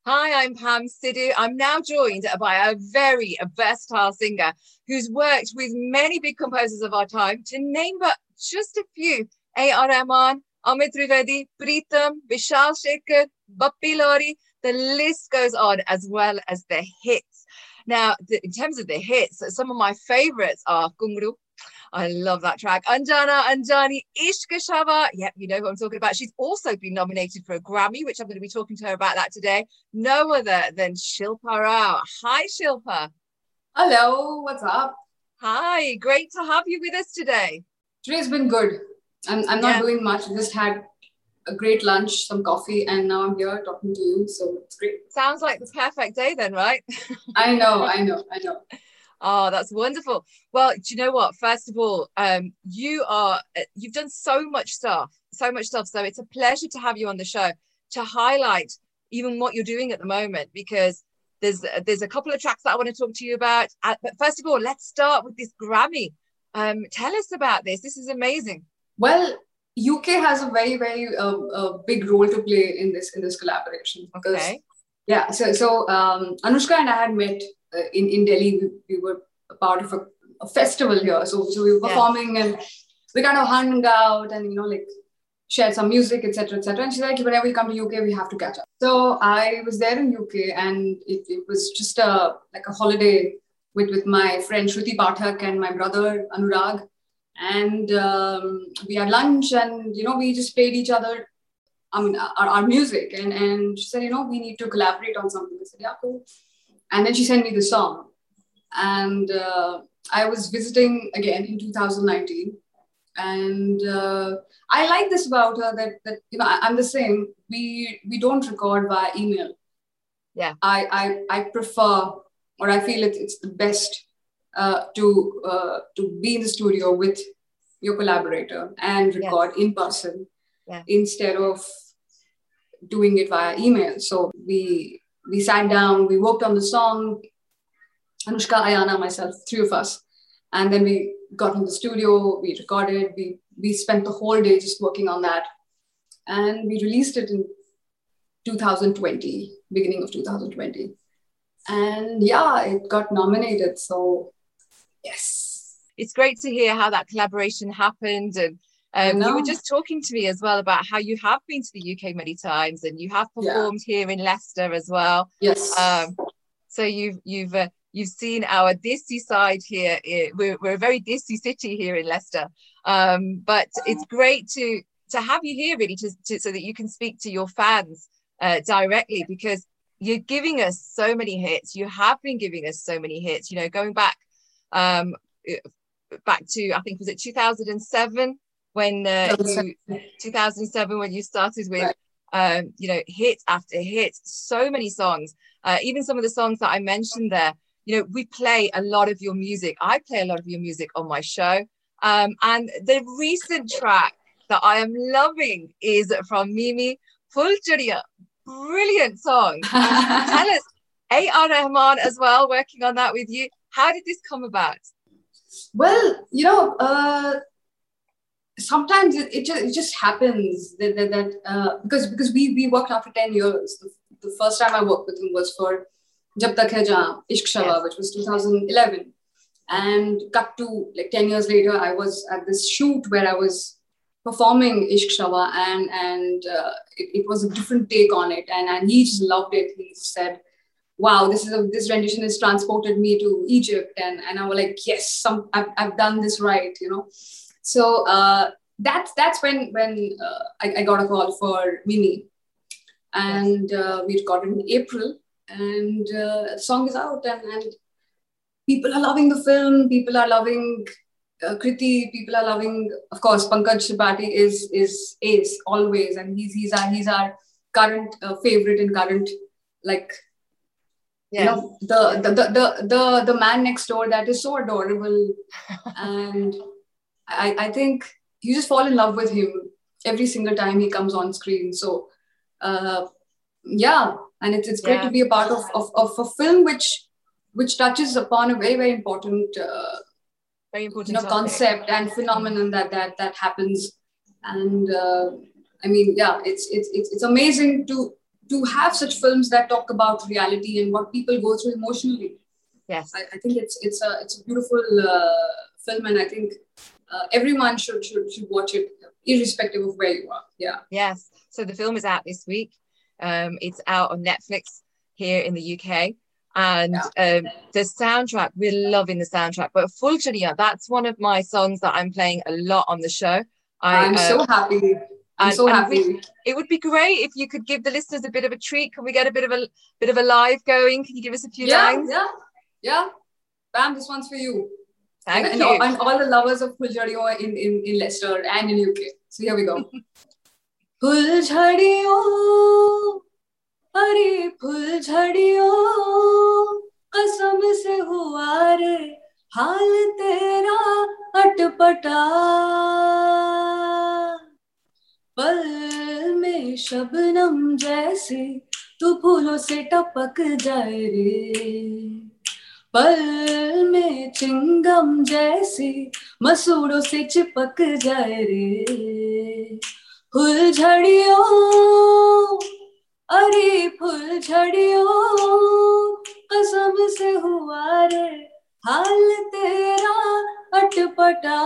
Hi, I'm Pam Sidhu. I'm now joined by a very versatile singer who's worked with many big composers of our time, to name but just a few: A.R. Rahman, Amit Trivedi, Pritam, Vishal Shekhar, Bappi Lahiri. The list goes on, as well as the hits. Now, in terms of the hits, some of my favorites are Kungru. I love that track. Anjana Anjani, Ishq Shava. Yep, you know who I'm talking about. She's also been nominated for a Grammy, which I'm going to be talking to her about that today. No other than Shilpa Rao. Hi, Shilpa. Hello, what's up? Hi, great to have you with us today. Today's been good. I'm not doing much. Just had a great lunch, some coffee, and now I'm here talking to you. So it's great. Sounds like the perfect day then, right? I know. Oh, that's wonderful. Well, do you know what? First of all, you've done so much stuff. So it's a pleasure to have you on the show to highlight even what you're doing at the moment, because there's a couple of tracks that I want to talk to you about. But first of all, let's start with this Grammy. Tell us about this. This is amazing. Well, UK has a very big role to play in this collaboration. Okay. Yeah. So Anushka and I had met in Delhi. We were a part of a festival here. So we were performing and we kind of hung out and shared some music, etc. And she's like, whenever you come to UK, we have to catch up. So I was there in UK, and it was just a holiday with my friend Shruti Pathak and my brother Anurag. And we had lunch, and we just played each other our music, and she said, we need to collaborate on something. I said, yeah, cool. And then she sent me the song, and I was visiting again in 2019, and I like this about her that I'm the same. We don't record via email. Yeah, I prefer, or I feel it's the best to be in the studio with your collaborator and record in person instead of doing it via email. So we sat down, we worked on the song, Anushka, Ayana, myself, three of us, and then we got in the studio, we recorded, we spent the whole day just working on that, and we released it in 2020, beginning of 2020. And it got nominated. So yes, it's great to hear how that collaboration happened. And you were just talking to me as well about how you have been to the UK many times, and you have performed here in Leicester as well. Yes. So you've seen our Desi side here. We're a very Desi city here in Leicester. But it's great to have you here, really, so that you can speak to your fans directly, because you're giving us so many hits. You have been giving us so many hits, going back to, I think, was it 2007 when 2007 when you started with hit after hit, so many songs, even some of the songs that I mentioned there. We play a lot of your music. I play a lot of your music on my show, and the recent track that I am loving is from Mimi, Phul Chadiya. Brilliant song. Tell us, A.R. Rahman as well, working on that with you. How did this come about? Well, sometimes it just happens that because we worked out for 10 years. The first time I worked with him was for Jab Tak Hai Jahan, Ishq Shava, which was 2011. And cut to 10 years later, I was at this shoot where I was performing Ishq Shava, and it was a different take on it, and he just loved it. He said, wow, this rendition has transported me to Egypt, and I was like, yes, I've done this right, So that's when I got a call for Mimi, and we recorded in April, and the song is out, and people are loving the film, people are loving Kriti, people are loving, of course, Pankaj Tripathi is ace always, and he's our current favorite and current the man next door that is so adorable, and I think you just fall in love with him every single time he comes on screen. So and it's great to be a part of a film which touches upon a very important concept and phenomenon that happens, and it's amazing to have such films that talk about reality and what people go through emotionally. Yes, I think it's a beautiful film, and I think everyone should watch it, irrespective of where you are. Yeah. yes. So the film is out this week. It's out on Netflix here in the UK. And the soundtrack, we're loving the soundtrack. But Fulchariya, that's one of my songs that I'm playing a lot on the show. I'm so happy. I'm so happy. It would be great if you could give the listeners a bit of a treat. Can we get a bit of a live going? Can you give us a few lines? Yeah. Bam, this one's for you. Thank and you. And all the lovers of Fulchariya in Leicester and in UK. So here we go. Fulchariya, अरे फुलझड़ियों कसम से हुआ रे हाल तेरा अटपटा पल में शबनम जैसे तू फूलों से टपक जाए रे पल में चिंगम जैसे मसूड़ों से चिपक जाए रे फुलझड़ियों अरे फुलझड़ियों कसम से हुआ रे हाल तेरा अटपटा.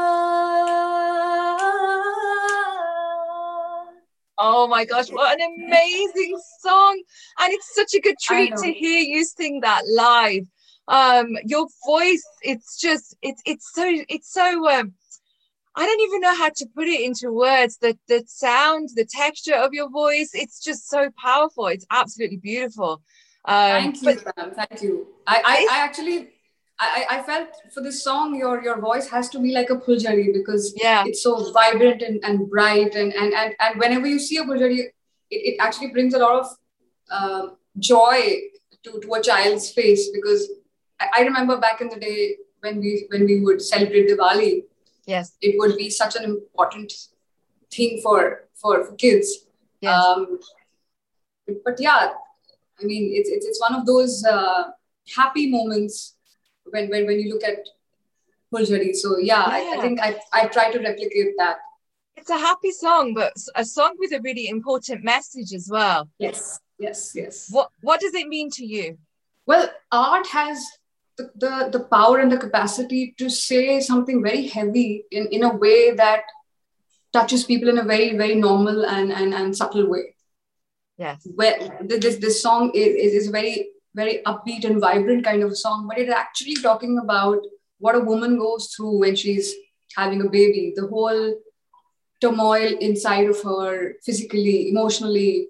Oh my gosh, what an amazing song. And it's such a good treat to hear you sing that live. Your voice, it's just, it's so I don't even know how to put it into words. The sound, the texture of your voice, it's just so powerful. It's absolutely beautiful. Thank you, Pam. Thank you. I actually felt for this song, your voice has to be like a Fulchari because it's so vibrant and bright and whenever you see a Fulchari, it actually brings a lot of joy to a child's face, because I remember back in the day when we would celebrate Diwali. Yes, it would be such an important thing for kids. Yes. But yeah, I mean, it's one of those happy moments when you look at Fulchari. So yeah. I think I try to replicate that. It's a happy song, but a song with a really important message as well. Yes. What does it mean to you? Well, art has the power and the capacity to say something very heavy in a way that touches people in a very, very normal and subtle way. Yes. Where this song is a very, very upbeat and vibrant kind of a song, but it's actually talking about what a woman goes through when she's having a baby, the whole turmoil inside of her, physically, emotionally.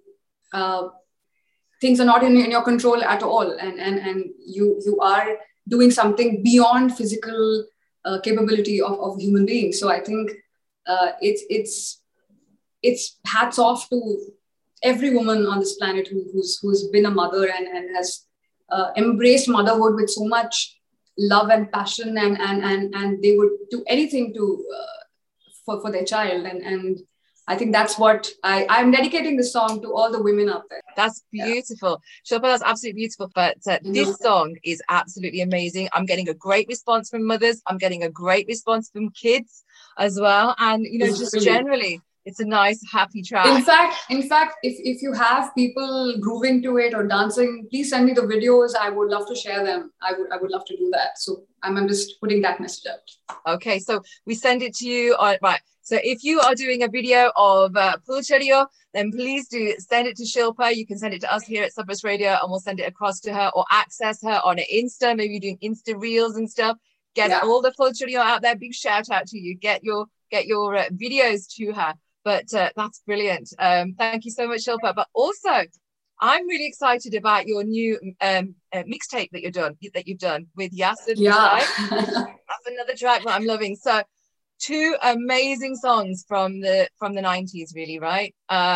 Things are not in your control at all, and you are doing something beyond physical capability of human beings. So I think it's hats off to every woman on this planet who's been a mother and has embraced motherhood with so much love and passion, and they would do anything to for their child, and I think that's what I'm dedicating this song to all the women out there. That's beautiful. Shilpa, that's absolutely beautiful. But this song is absolutely amazing. I'm getting a great response from mothers. I'm getting a great response from kids as well. And, just generally, it's a nice, happy track. In fact, if you have people grooving to it or dancing, please send me the videos. I would love to share them. I would love to do that. So I'm just putting that message out. Okay, so we send it to you. Right. So if you are doing a video of Fulchariya, then please do send it to Shilpa. You can send it to us here at Suburbs Radio and we'll send it across to her, or access her on Insta. Maybe you're doing Insta Reels and stuff. Get all the Fulchariya out there. Big shout out to you. Get your videos to her. But that's brilliant. Thank you so much, Shilpa. But also, I'm really excited about your new mixtape that you've done with Yasir. Yeah. That's another track that I'm loving. So, two amazing songs from the 90s, really, right?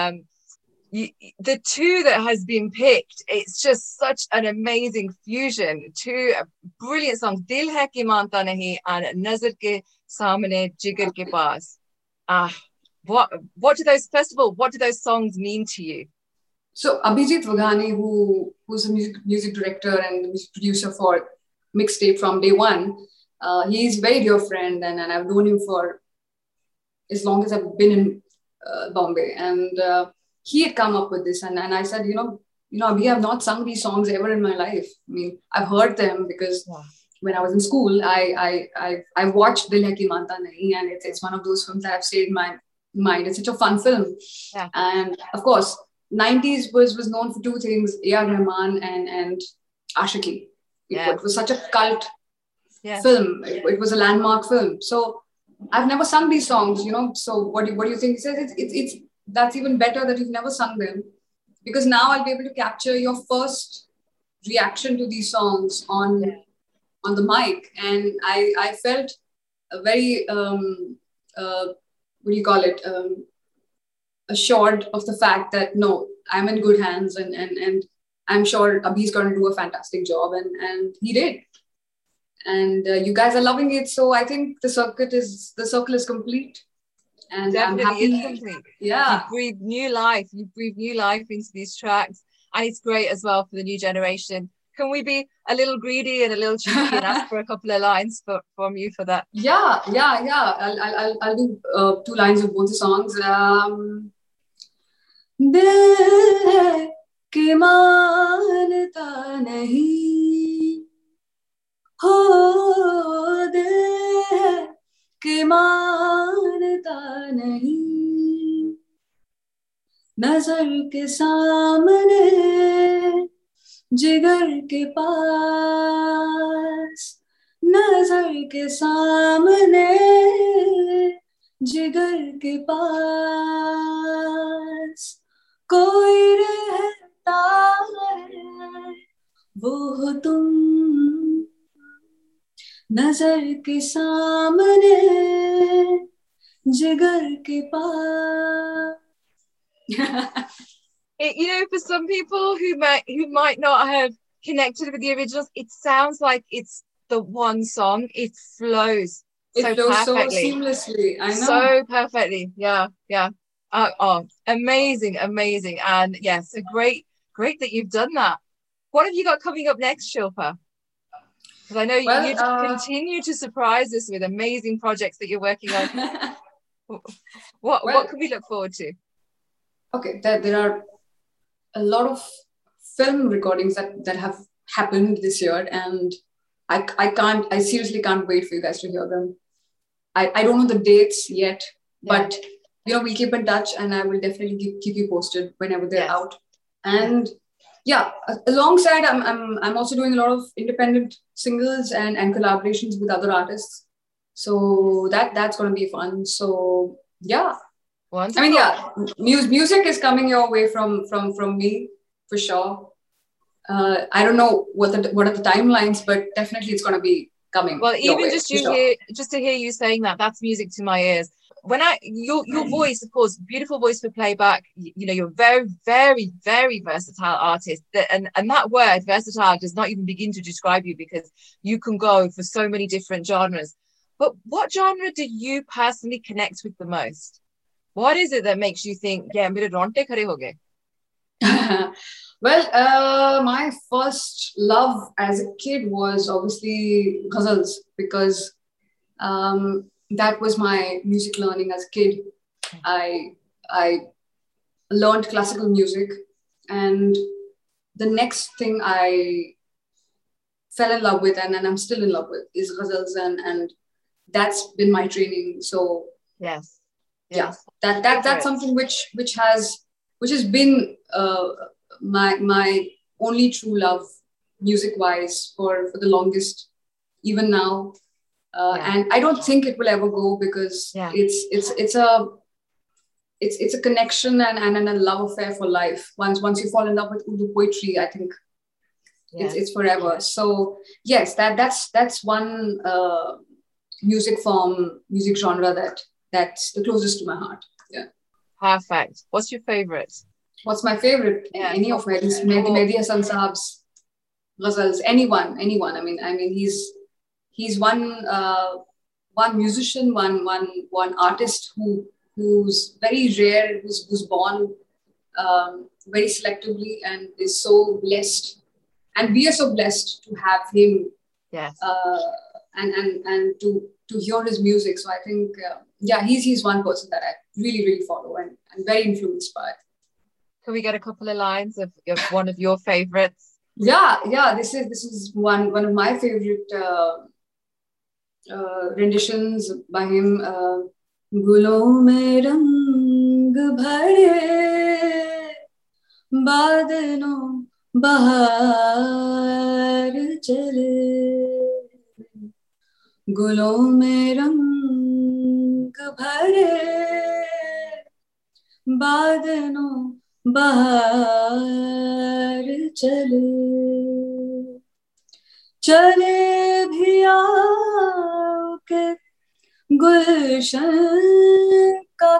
The two that has been picked, it's just such an amazing fusion. Two brilliant songs, Dil Hai Ki Manta Nahi and Nazar Ke Samne Jigar Ke Paas. What do those songs mean to you? So Abhijit Vaghani, who's a music director and the music producer for Mixtape from day one, he's a very dear friend, and I've known him for as long as I've been in Bombay. And he had come up with this, and I said, we have not sung these songs ever in my life. I mean, I've heard them because when I was in school, I watched Dil Hai Ki Manta Nahi, and it's one of those films that have stayed in my mind. It's such a fun film, and of course, 90s was known for two things: A.R. Rahman and Ashiki. It was such a cult film. It was a landmark film. So I've never sung these songs, So what do you think? He says it's that's even better that you've never sung them, because now I'll be able to capture your first reaction to these songs on the mic, and I felt a very what do you call it? Assured of the fact that no, I'm in good hands, and I'm sure Abhi's going to do a fantastic job, and he did. And you guys are loving it, so I think the circle is complete, and definitely I'm happy. It's complete. You breathe new life. You breathe new life into these tracks, and it's great as well for the new generation. Can we be a little greedy and a little cheeky and ask for a couple of lines from you for that? Yeah. I'll do 2 lines of both the songs. दिल के मानता नहीं हो, दिल के मानता नहीं, नजर के सामने जिगर के पास, नजर के सामने जिगर के पास कोई रहता है, वो हो तुम, नजर के सामने जिगर के पास. For some people who might not have connected with the originals, it sounds like it's the one song. It flows so seamlessly. I know. So perfectly. Yeah. Amazing. And yes, so great that you've done that. What have you got coming up next, Shilpa? Because I know you continue to surprise us with amazing projects that you're working on. What can we look forward to? Okay, there are a lot of film recordings that have happened this year, and I seriously can't wait for you guys to hear them. I don't know the dates yet, but we keep in touch, and I will definitely keep you posted whenever they're out. And alongside, I'm also doing a lot of independent singles and collaborations with other artists. So that's going to be fun. So yeah. Wonderful. I mean, music is coming your way from me for sure. I don't know what are the timelines, but definitely it's going to be coming. Well, even just to hear you saying that's music to my ears. When your voice, of course, beautiful voice for playback. You're very, very, very versatile artist. And that word versatile does not even begin to describe you, because you can go for so many different genres. But what genre do you personally connect with the most? What is it that makes you think, mere ronte khade ho gaye? Well, my first love as a kid was obviously ghazals, because that was my music learning as a kid. I learned classical music, and the next thing I fell in love with, and I'm still in love with, is ghazals, and that's been my training. So yes. That's something which has been my only true love music wise for the longest, even now. And I don't think it will ever go, because it's a connection and a love affair for life. Once you fall in love with Urdu poetry, I think it's forever. So yes, that's one music form, music genre that's the closest to my heart. Yeah. Perfect. What's your favorite? What's my favorite? Any of my Mehdi Hasan Saab's ghazals. Anyone. I mean, he's one musician, one artist who's very rare, who's born very selectively, and is so blessed. And we are so blessed to have him. Yes. And to hear his music. So I think, he's one person that I really, really follow and very influenced by. Can we get a couple of lines of one of your favorites? Yeah. This is one of my favorite renditions by him. Gulon mein rang bhare, बादलों बहार चले, गुलों में रंग भरे, बादलों बहार चले, चले भी आओ के गुलशन का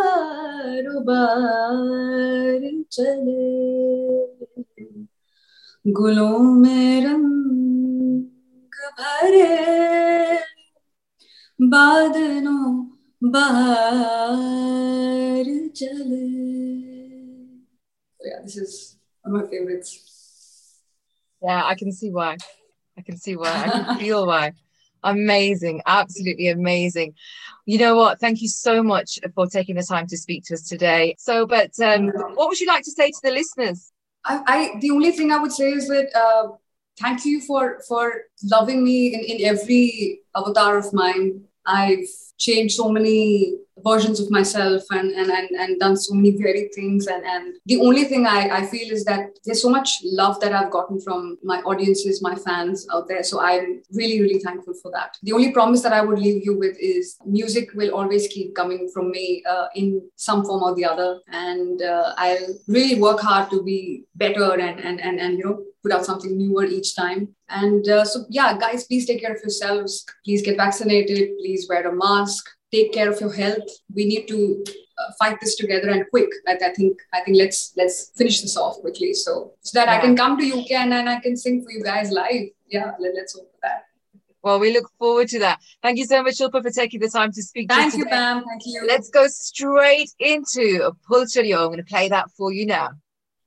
कारोबार चले, गुलों में रंग भरे, बादलों बहार चले. Yeah, this is one of my favorites. Yeah, I can see why. I can feel why. Amazing. Absolutely amazing. You know what? Thank you so much for taking the time to speak to us today. So, but what would you like to say to the listeners? The only thing I would say is that thank you for loving me in every avatar of mine. I've changed so many versions of myself and done so many varied things. And the only thing I feel is that there's so much love that I've gotten from my audiences, my fans out there. So I'm really, really thankful for that. The only promise that I would leave you with is music will always keep coming from me in some form or the other. And I'll really work hard to be better and put out something newer each time. And so, yeah, guys, please take care of yourselves. Please get vaccinated. Please wear a mask. Take care of your health. We need to fight this together and quick. I think let's finish this off quickly so that I can come to UK and I can sing for you guys live. Yeah, let's hope for that. Well, we look forward to that. Thank you so much, Shilpa, for taking the time to speak to us. Thank you, Pam. Thank you. Let's go straight into Phul Chadiyo. I'm going to play that for you now.